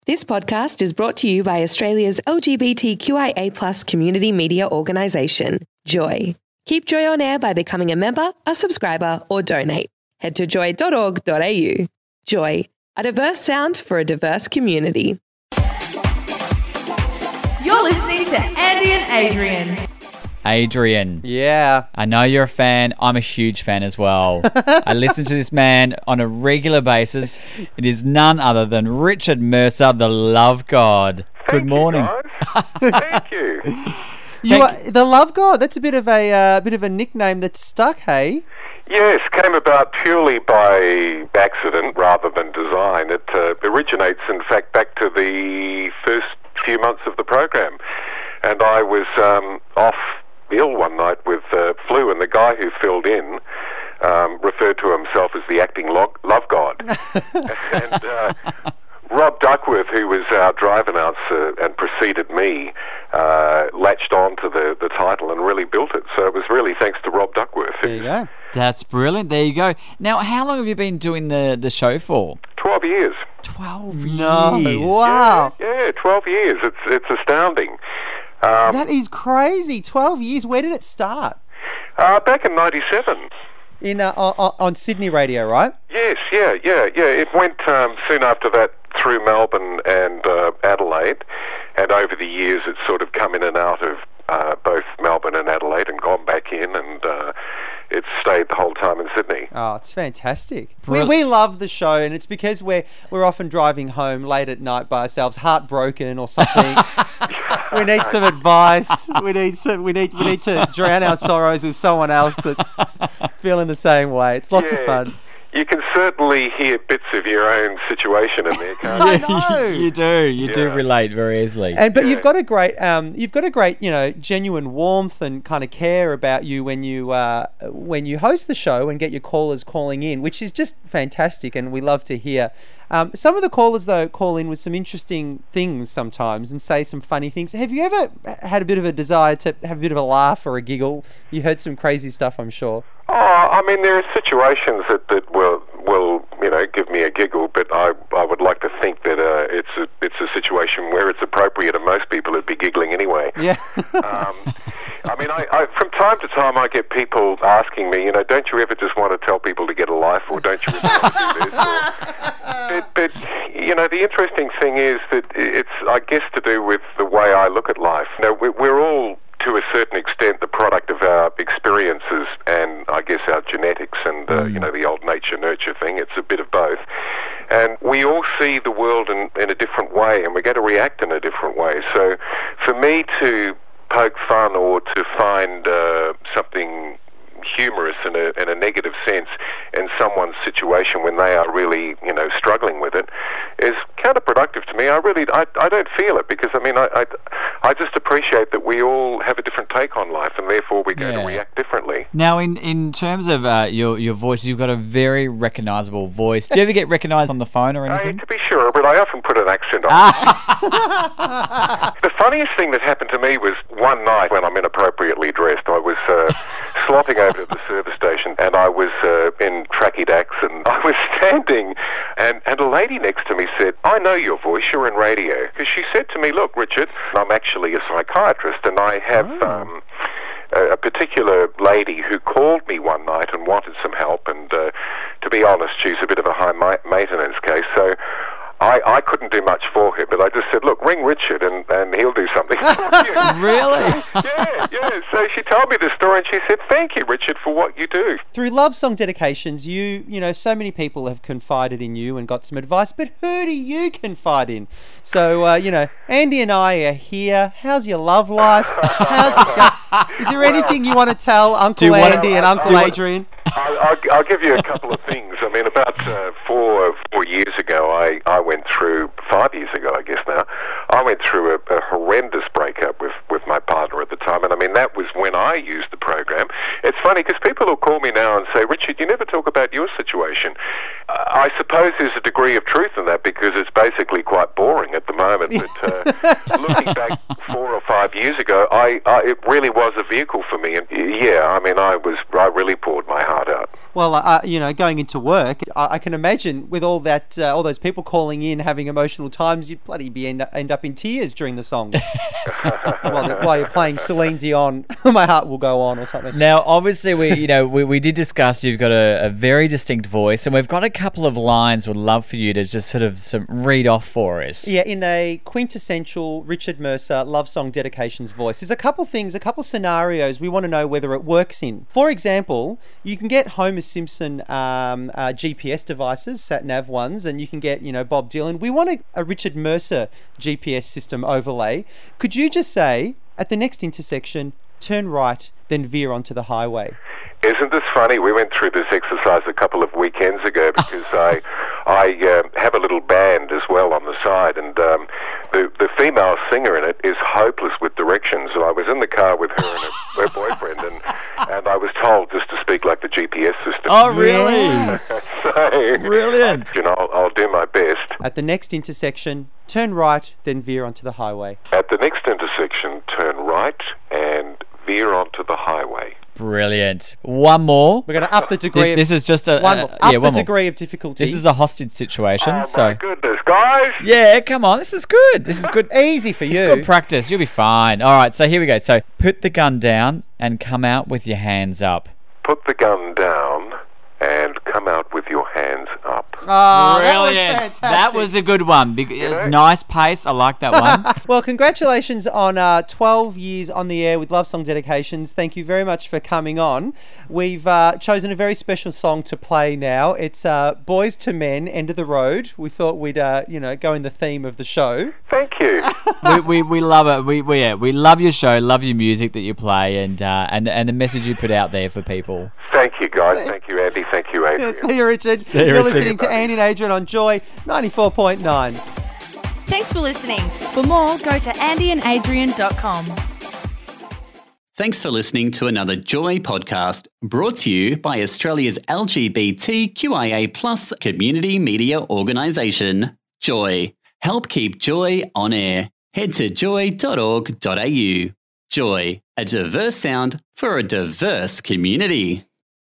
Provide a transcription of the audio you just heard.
This podcast is brought to you by Australia's LGBTQIA+ community media organisation, Joy. Keep Joy on air by becoming a member, a subscriber, or donate. Head to joy.org.au. Joy, a diverse sound for a diverse community. You're listening to Andy and Adrian. Adrian. Yeah. I know you're a fan. I'm a huge fan as well. I listen to this man on a regular basis. It is none other than Richard Mercer, the Love God. Good morning. Thank you. You are the Love God. That's a bit of a nickname that's stuck, hey? Yes, came about purely by accident rather than design. It originates, in fact, back to the first few months of the program. And I was off ill one night with flu, and the guy who filled in referred to himself as the acting love God. And Rob Duckworth, who was our drive announcer and preceded me, latched on to the title and really built it. So it was really thanks to Rob Duckworth. There you go. That's brilliant. There you go. Now, how long have you been doing the show for? 12 years. 12 No. years. Wow. Yeah, 12 years. It's astounding. That is crazy. 12 years. Where did it start? Back in 97. On Sydney radio, right? Yes, yeah. It went soon after that through Melbourne and Adelaide, and over the years it's sort of come in and out of both Melbourne and Adelaide and gone back in, and it's stayed the whole time in Sydney. Oh, it's fantastic. We love the show, and it's because we're often driving home late at night by ourselves, heartbroken or something. We need some advice. We need to drown our sorrows with someone else that's feeling the same way. It's lots of fun. You can certainly hear bits of your own situation in there, can't you? I know. You do relate very easily. But you've got a great, genuine warmth and kind of care about you when you host the show and get your callers calling in, which is just fantastic, and we love to hear. Some of the callers, though, call in with some interesting things sometimes and say some funny things. Have you ever had a bit of a desire to have a bit of a laugh or a giggle? You heard some crazy stuff, I'm sure. Oh, I mean, there are situations that will give me a giggle, but I would like to think that it's a situation where it's appropriate, and most people would be giggling anyway. Yeah. I mean, I from time to time I get people asking me, don't you ever just want to tell people to get a life, or don't you ever want to do this? But the interesting thing is that it's, I guess, to do with the way I look at life. We're all, to a certain extent, the product of our experiences and, I guess, our genetics and, the old nature-nurture thing. It's a bit of both. And we all see the world in a different way, and we're going to react in a different way. So for me to poke fun or to find something humorous in a negative sense in someone's situation when they are really, struggling with it, is counterproductive to me. I don't feel it, because I just appreciate that we all have a different take on life, and therefore we're going to react differently. Now, in terms of your voice, you've got a very recognisable voice. Do you ever get recognised on the phone or anything? To be sure, but I often put an accent on. The funniest thing that happened to me was one night when I'm inappropriately dressed. I was slopping over to the service station, and I was in tracky dacks, and I was standing, and a lady next to me said, "I know your voice, you're in radio." Because she said to me, "Look, Richard, I'm actually a psychiatrist, and I have a particular lady who called me one night and wanted some help, and to be honest, she's a bit of a high maintenance case, so I couldn't do much for her, but I just said, look, ring Richard and he'll do something for you." Really? Yeah. So she told me the story, and she said, "Thank you, Richard, for what you do." Through love song dedications, so many people have confided in you and got some advice, but who do you confide in? So, Andy and I are here. How's your love life? How's it going? Is there anything you want to tell Uncle Andy and Uncle Adrian? I'll give you a couple of things. I mean, about 4 years ago, I went through, 5 years ago, I guess now, I went through a horrendous breakup with my partner at the time, and I mean, that was when I used the program. It's funny because people will call me now and say, Richard, you never talk about your situation. I suppose there's a degree of truth in that because it's basically quite boring at the moment, but looking back 4 or 5 years ago, it really was a vehicle for me, and yeah, I mean, I really poured my heart out. Well, going into work, I can imagine with all that, all those people calling in, having emotional times, you'd bloody end up in tears during the song while you're playing Celine Dion. My Heart Will Go On or something. Now, obviously, we did discuss you've got a very distinct voice, and we've got a couple of lines we'd love for you to just sort of read off for us. Yeah, in a quintessential Richard Mercer love song dedications voice. There's a couple scenarios we want to know whether it works in. For example, you can get Homer Simpson GPS devices, sat-nav ones, and you can get, Bob Dylan. We want a Richard Mercer GPS system overlay. Could you just say, at the next intersection, turn right, then veer onto the highway? Isn't this funny? We went through this exercise a couple of weekends ago because I have a little band as well on the side, and the female singer in it is hopeless with directions. So I was in the car with her and her boyfriend, and I was told just to speak like the GPS system. Oh, really? Yes. So, brilliant. I'll do my best. At the next intersection, turn right, then veer onto the highway. At the next intersection, turn right and veer onto the highway. Brilliant. One more. We're going to up the degree. This is just one more. Degree of difficulty. This is a hostage situation. Oh, so my goodness, guys. yeah, come on. This is good. This is good. Easy for you. It's good practice. You'll be fine. All right, so here we go. So put the gun down and come out with your hands up. Put the gun down and come out with your hands up. Oh, Brilliant. that was fantastic. That was a good one. Nice pace. I like that one. Well, congratulations on 12 years on the air with Love Song Dedications. Thank you very much for coming on. We've chosen a very special song to play now. It's Boys to Men, End of the Road. We thought we'd go in the theme of the show. Thank you. we love it. We love your show, love your music that you play, and the message you put out there for people. Thank you, guys. Thank you, Andy. Thank you, Adrian. See you, Richard. See you, You're Richard. listening to Andy and Adrian on Joy 94.9. Thanks for listening. For more, go to andyandadrian.com. Thanks for listening to another Joy podcast brought to you by Australia's LGBTQIA+ community media organisation, Joy. Help keep Joy on air. Head to joy.org.au. Joy, a diverse sound for a diverse community.